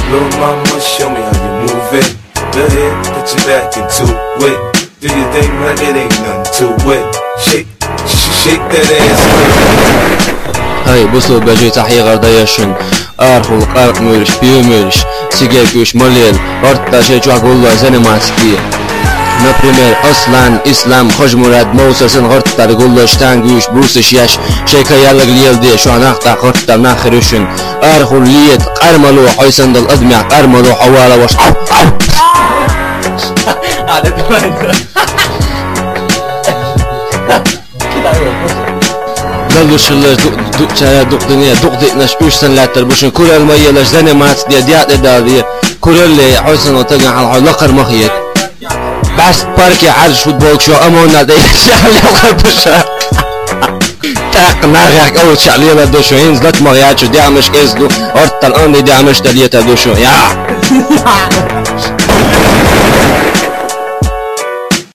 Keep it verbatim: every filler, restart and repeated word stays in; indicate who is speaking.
Speaker 1: Little mama, show me how you move it. Go ahead, put your back into it. Do your thing like it ain't nothing to it. Shake, sh- shake that ass.
Speaker 2: Hey, buslu böceği tahya kardeşin. Arhul qarq mürüş, biyo mürüş. Siger güş, molel. Orta şey çok oldu, seni maski. Например, Aslan, İslam, Hoş Murad, Mousasin, Hortlar, Gullaştan, Güş, Bursiş, Yaş, Şeykayalık Liyeldi, şu an Akta, Hortlar, Nakhirüşün, Arhul, Liyet, Qarmalu, Hoysandal, Admiya, Qarmalu, Havala, Vaş,
Speaker 3: Ada teman.
Speaker 2: Daluşurlar, Çaya, Dukduniya, Dukdiknaş, üç senlatlar, Buşun, Kural Mayyalar, Zene Mats, diye, Diyat Edadiye, Kuralli, Hoysan, Otagan, Hal, Lakar Mahiyet. بس باركي عرش فوتبول شو أمونا ده شعلي وخربشة تاق ناغيك أول شعلي لا دوشو هينز لك مغياتشو دي عمش كيزلو أرطل أندي دي عمش تليتا دوشو يا